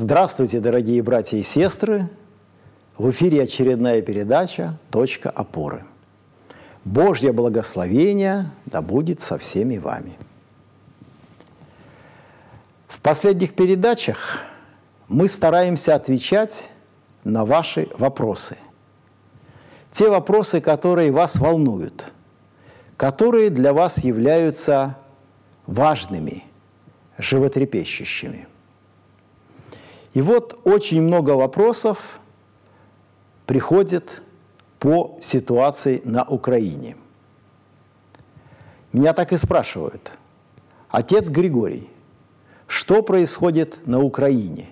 Здравствуйте, дорогие братья и сестры! В эфире очередная передача «Точка опоры». Божье благословение да будет со всеми вами. В последних передачах мы стараемся отвечать на ваши вопросы. Те вопросы, которые вас волнуют, которые для вас являются важными, животрепещущими. И вот очень много вопросов приходит по ситуации на Украине. Меня так и спрашивают: отец Григорий, что происходит на Украине?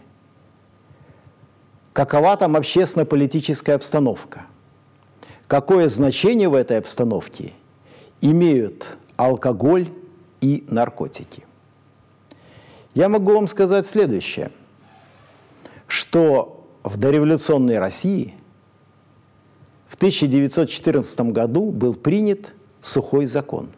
Какова там общественно-политическая обстановка? Какое значение в этой обстановке имеют алкоголь и наркотики? Я могу вам сказать следующее, что в дореволюционной России в 1914 году был принят сухой закон.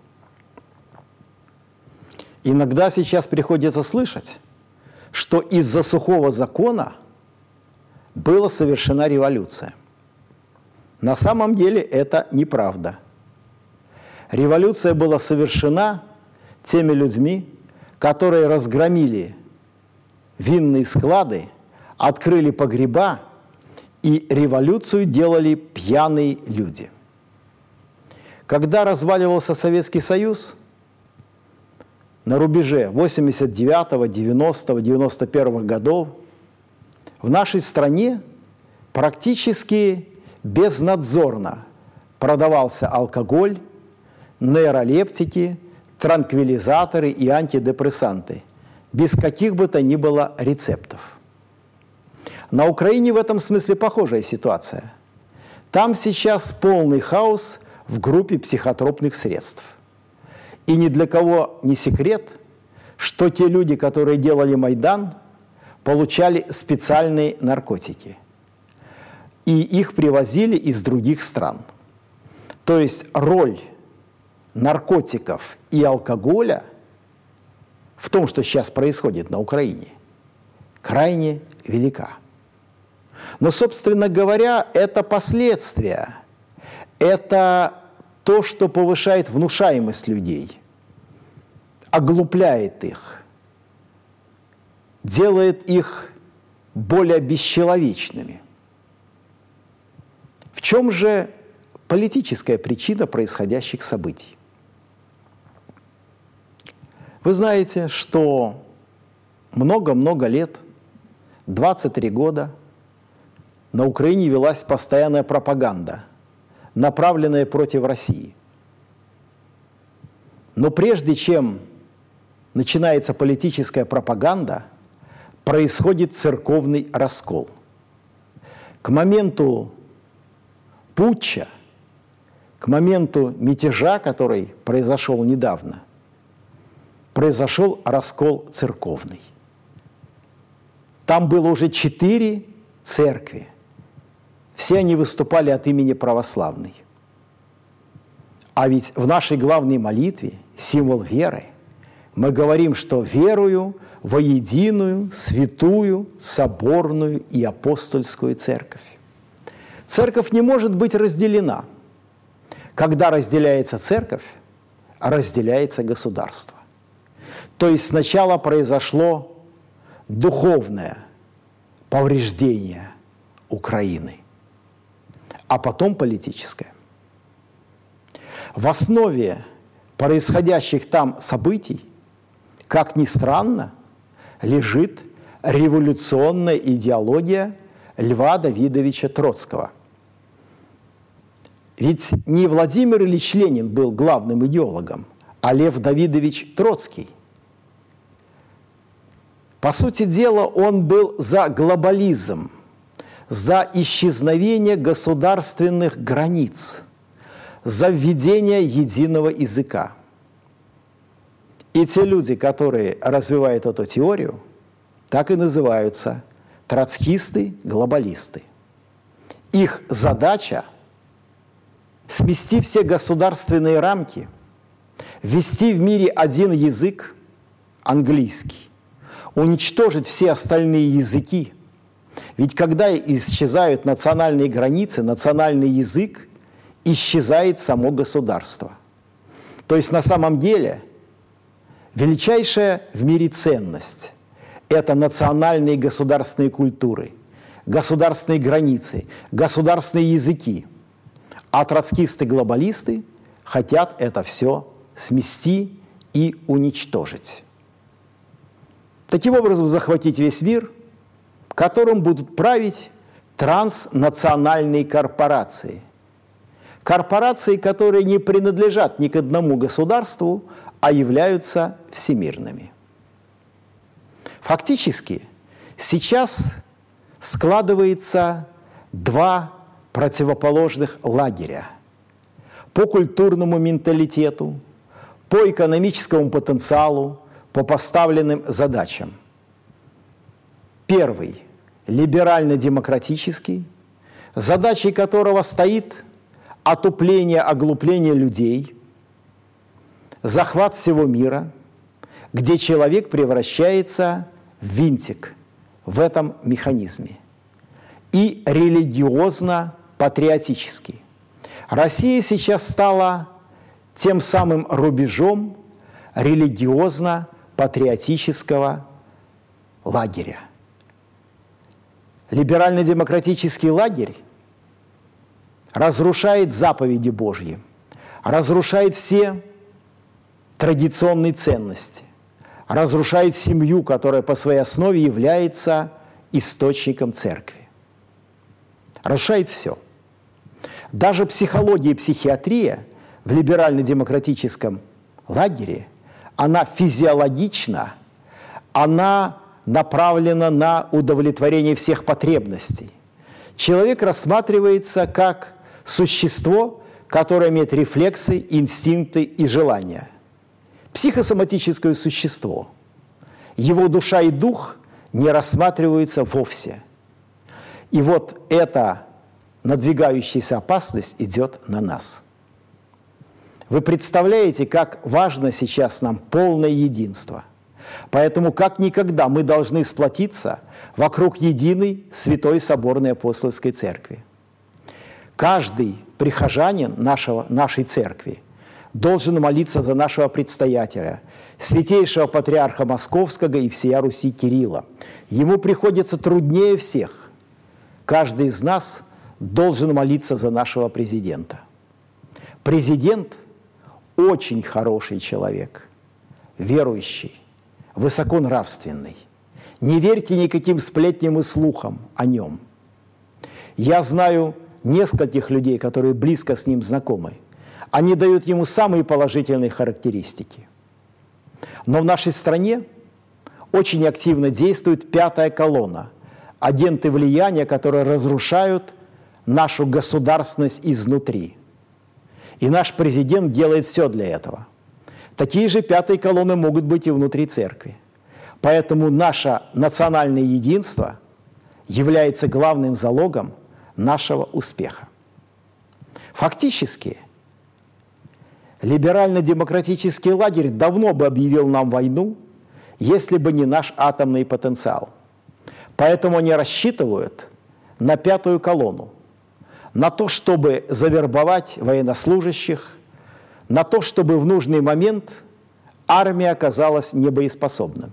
Иногда сейчас приходится слышать, что из-за сухого закона была совершена революция. На самом деле это неправда. Революция была совершена теми людьми, которые разгромили винные склады, открыли погреба, и революцию делали пьяные люди. Когда разваливался Советский Союз, на рубеже 89-го, 90-го, 91-го годов в нашей стране практически безнадзорно продавался алкоголь, нейролептики, транквилизаторы и антидепрессанты, без каких бы то ни было рецептов. На Украине в этом смысле похожая ситуация. Там сейчас полный хаос в группе психотропных средств. И ни для кого не секрет, что те люди, которые делали Майдан, получали специальные наркотики. И их привозили из других стран. То есть роль наркотиков и алкоголя в том, что сейчас происходит на Украине, крайне велика. Но, собственно говоря, это последствия, это то, что повышает внушаемость людей, оглупляет их, делает их более бесчеловечными. В чем же политическая причина происходящих событий? Вы знаете, что много-много лет, 23 года, на Украине велась постоянная пропаганда, направленная против России. Но прежде чем начинается политическая пропаганда, происходит церковный раскол. К моменту путча, к моменту мятежа, который произошел недавно, произошел раскол церковный. Там было уже 4 церкви. Все они выступали от имени православной. А ведь в нашей главной молитве, символ веры, мы говорим, что верую во единую, святую, соборную и апостольскую церковь. Церковь не может быть разделена. Когда разделяется церковь, разделяется государство. То есть сначала произошло духовное повреждение Украины, а потом политическое. В основе происходящих там событий, как ни странно, лежит революционная идеология Льва Давидовича Троцкого. Ведь не Владимир Ильич Ленин был главным идеологом, а Лев Давидович Троцкий. По сути дела, он был за глобализм, за исчезновение государственных границ, за введение единого языка. И те люди, которые развивают эту теорию, так и называются троцкисты-глобалисты. Их задача – смести все государственные рамки, ввести в мире один язык – английский, уничтожить все остальные языки. Ведь когда исчезают национальные границы, национальный язык, исчезает само государство. То есть на самом деле величайшая в мире ценность – это национальные государственные культуры, государственные границы, государственные языки. А троцкисты-глобалисты хотят это все смести и уничтожить. Таким образом, захватить весь мир, которым будут править транснациональные корпорации. Корпорации, которые не принадлежат ни к одному государству, а являются всемирными. Фактически, сейчас складывается два противоположных лагеря по культурному менталитету, по экономическому потенциалу, по поставленным задачам. Первый – либерально-демократический, задачей которого стоит отупление, оглупление людей, захват всего мира, где человек превращается в винтик в этом механизме. И религиозно-патриотический. Россия сейчас стала тем самым рубежом религиозно-патриотического лагеря. Либерально-демократический лагерь разрушает заповеди Божьи, разрушает все традиционные ценности, разрушает семью, которая по своей основе является источником церкви. Разрушает все. Даже психология и психиатрия в либерально-демократическом лагере, она физиологична, она направлена на удовлетворение всех потребностей. Человек рассматривается как существо, которое имеет рефлексы, инстинкты и желания. Психосоматическое существо. Его душа и дух не рассматриваются вовсе. И вот эта надвигающаяся опасность идет на нас. Вы представляете, как важно сейчас нам полное единство. Поэтому как никогда мы должны сплотиться вокруг единой Святой Соборной Апостольской Церкви. Каждый прихожанин нашей церкви должен молиться за нашего предстоятеля, святейшего патриарха Московского и всея Руси Кирилла. Ему приходится труднее всех. Каждый из нас должен молиться за нашего президента. Президент – очень хороший человек, верующий, высоконравственный. Не верьте никаким сплетням и слухам о нем. Я знаю нескольких людей, которые близко с ним знакомы. Они дают ему самые положительные характеристики. Но в нашей стране очень активно действует пятая колонна, агенты влияния, которые разрушают нашу государственность изнутри. И наш президент делает все для этого. Такие же пятые колонны могут быть и внутри церкви. Поэтому наше национальное единство является главным залогом нашего успеха. Фактически, либерально-демократический лагерь давно бы объявил нам войну, если бы не наш атомный потенциал. Поэтому они рассчитывают на пятую колонну, на то, чтобы завербовать военнослужащих, на то, чтобы в нужный момент армия оказалась небоеспособна.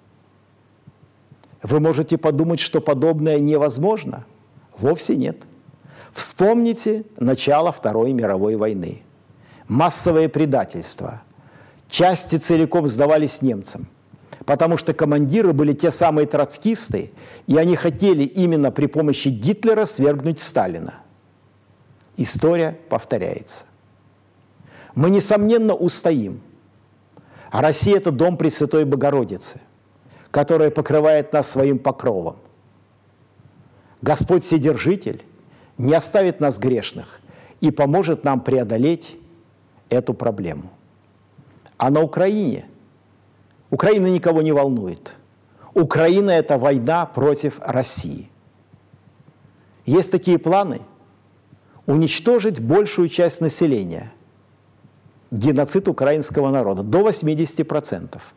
Вы можете подумать, что подобное невозможно. Вовсе нет. Вспомните начало Второй мировой войны. Массовое предательство. Части целиком сдавались немцам, потому что командиры были те самые троцкисты, и они хотели именно при помощи Гитлера свергнуть Сталина. История повторяется. Мы, несомненно, устоим. А Россия – это дом Пресвятой Богородицы, которая покрывает нас своим покровом. Господь Вседержитель не оставит нас грешных и поможет нам преодолеть эту проблему. А на Украина никого не волнует. Украина – это война против России. Есть такие планы уничтожить большую часть населения, геноцид украинского народа, до 80%.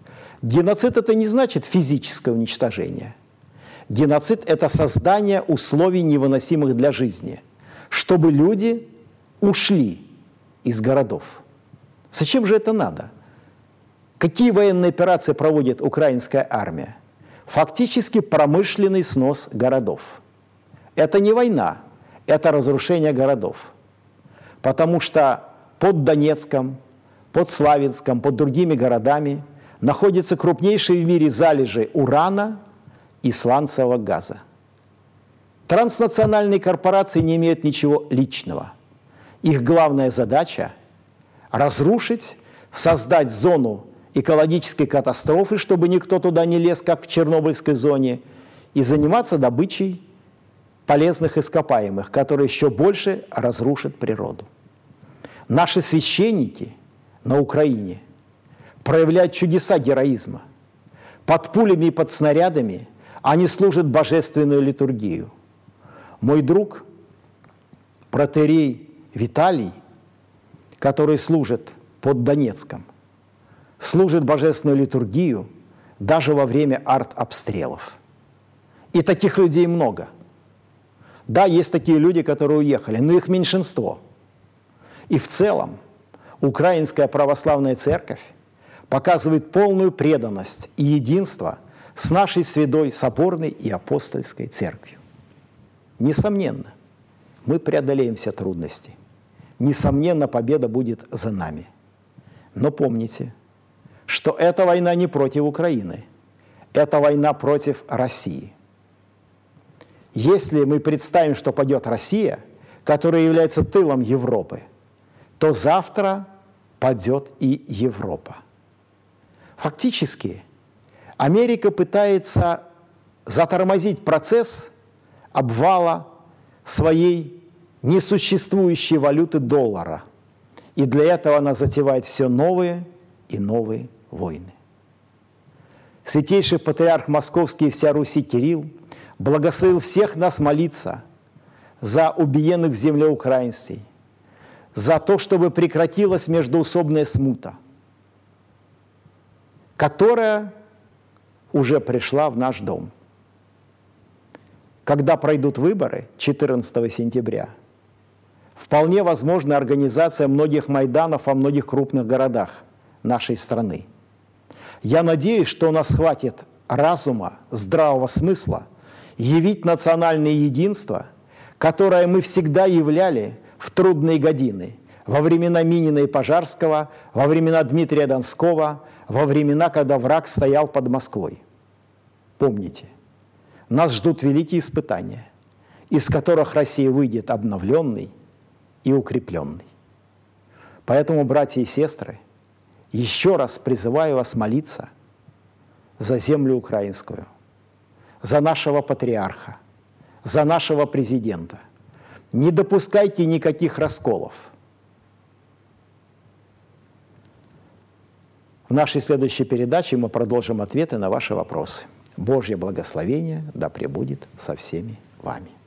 Геноцид – это не значит физическое уничтожение. Геноцид – это создание условий, невыносимых для жизни, чтобы люди ушли из городов. Зачем же это надо? Какие военные операции проводит украинская армия? Фактически промышленный снос городов. Это не война, это разрушение городов. Потому что под Донецком, под Славянском, под другими городами находятся крупнейшие в мире залежи урана и сланцевого газа. Транснациональные корпорации не имеют ничего личного. Их главная задача – разрушить, создать зону экологической катастрофы, чтобы никто туда не лез, как в Чернобыльской зоне, и заниматься добычей полезных ископаемых, которые еще больше разрушат природу. Наши священники на Украине проявляют чудеса героизма. Под пулями и под снарядами они служат божественную литургию. Мой друг, протоиерей Виталий, который служит под Донецком, служит божественную литургию даже во время артобстрелов. И таких людей много. Да, есть такие люди, которые уехали, но их меньшинство. И в целом Украинская православная церковь показывает полную преданность и единство с нашей святой соборной и апостольской церковью. Несомненно, мы преодолеем все трудности. Несомненно, победа будет за нами. Но помните, что эта война не против Украины, это война против России. Если мы представим, что падет Россия, которая является тылом Европы, то завтра падет и Европа. Фактически, Америка пытается затормозить процесс обвала своей несуществующей валюты доллара. И для этого она затевает все новые и новые войны. Святейший патриарх Московский и вся Руси Кирилл благословил всех нас молиться за убиенных в земле украинцев, за то, чтобы прекратилась междоусобная смута, которая уже пришла в наш дом. Когда пройдут выборы 14 сентября, вполне возможна организация многих майданов во многих крупных городах нашей страны. Я надеюсь, что у нас хватит разума, здравого смысла явить национальное единство, которое мы всегда являли в трудные годины, во времена Минина и Пожарского, во времена Дмитрия Донского, во времена, когда враг стоял под Москвой. Помните, нас ждут великие испытания, из которых Россия выйдет обновленной и укрепленной. Поэтому, братья и сестры, еще раз призываю вас молиться за землю украинскую, за нашего патриарха, за нашего президента. Не допускайте никаких расколов. В нашей следующей передаче мы продолжим ответы на ваши вопросы. Божье благословение да пребудет со всеми вами.